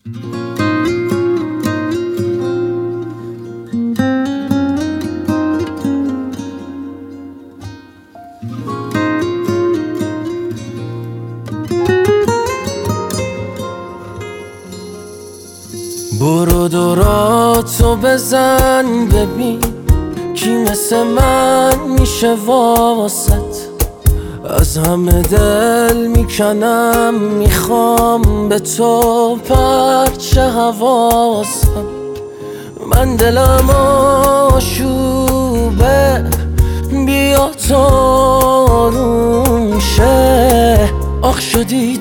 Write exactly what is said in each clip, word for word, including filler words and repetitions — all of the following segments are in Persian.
برو دوراتو بزن ببین کی مثل من میشه واسط. از همه دل میکنم میخوام به تو پرچه حواسم. من دلم آشوبه بیا تو آروم شه. آخ شدی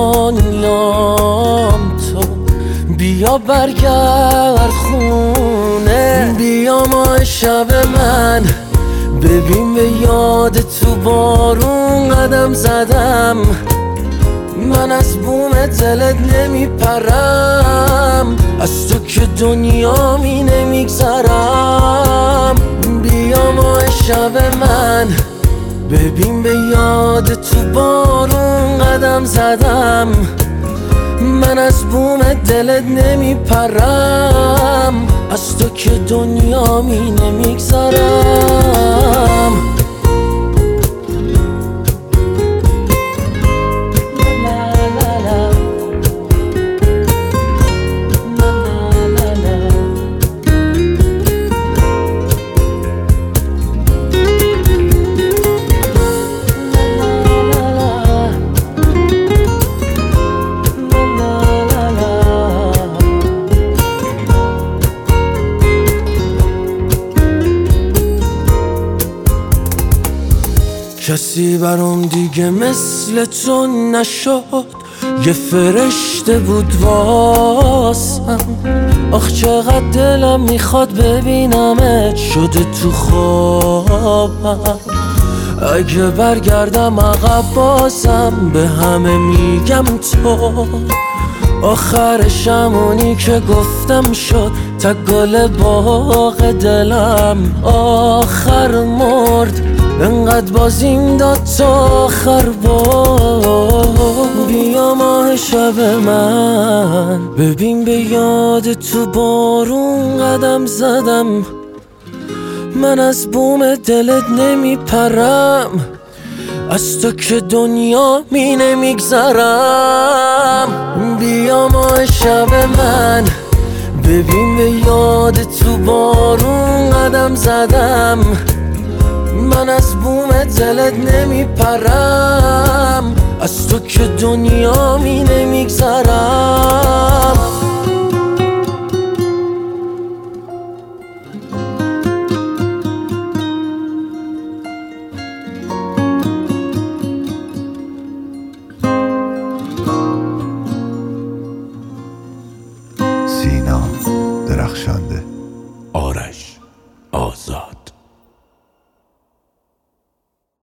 دنیام تو بیا برگرد خونه. بیا ماه شب من ببین به یاد تو بارون قدم زدم. من از بوم دلت نمیپرم از تو که دنیامی نمیگذرم. بیا ماه شب من ببین به یاد تو بارون قدم زدم. من از بوم دلت نمیپرم از تو که دنیامی نمیگذرم. کسی برام دیگه مثل تو نشد، یه فرشته بود واسم. آخ چقدر دلم میخواد ببینمت شده تو خوابم. اگه برگردم عقب بازم به همه میگم تو آخرش همونی که گفتم شد. تا گل باغ دلم آخر مرد انقدر بازیم داد تا آخر بار. بیا ماه شب من ببین به یاد تو بارون قدم زدم. من از بوم دلت نمیپرم از تو که دنیا می نمیگذرم. بیا ماه شب من ببین به یاد تو بارون قدم زدم. من از بوم دلت نمیپرم از تو که دنیامی نمیگذرم. سینا درخشنده. آرش آزاد.